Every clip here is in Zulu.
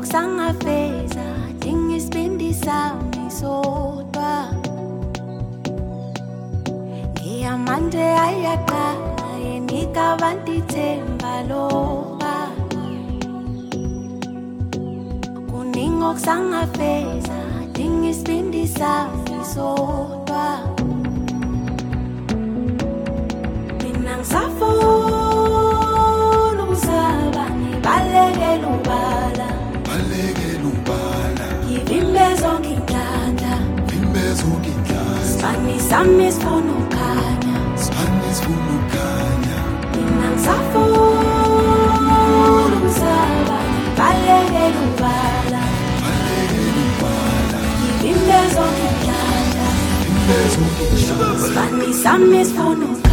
Sangafeza dinga isibindi sami sodwa ngiyamande ayaqala yenika abantu ithemba loba kuningi okusangafeza dinga isibindi sami sodwa mina ngisafuna ukusaba ngibalekela ubala Spani sami sifuna ukukhanya mina ngisafuna ukusaba ngibalekela ubala ngivimbe zonke izinhlanhla Spani sami sifuna ukukhanya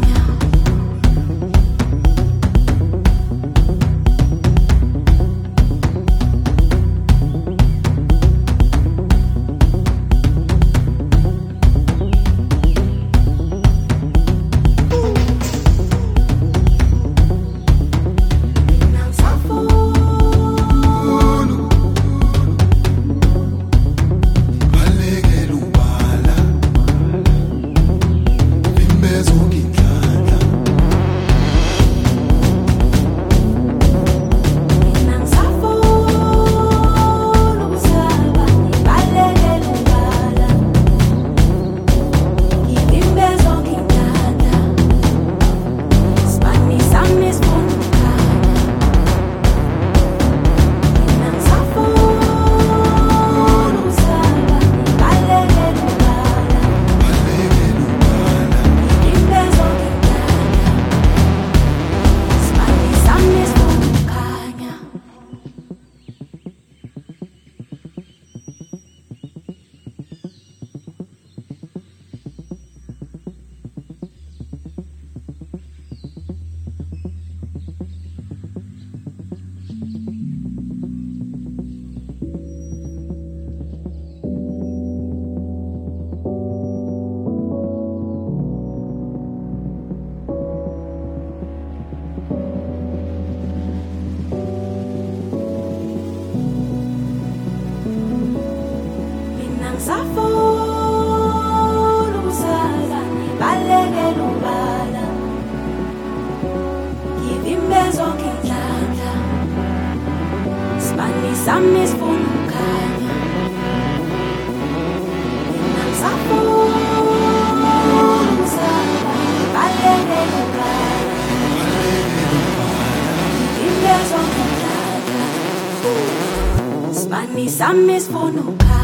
Sami sifuna ukukhanya mina ngisafuna ukusaba ngibalekela ubala ngivimbe zonke izinhlanhla Spani sami sifuna ukukhanya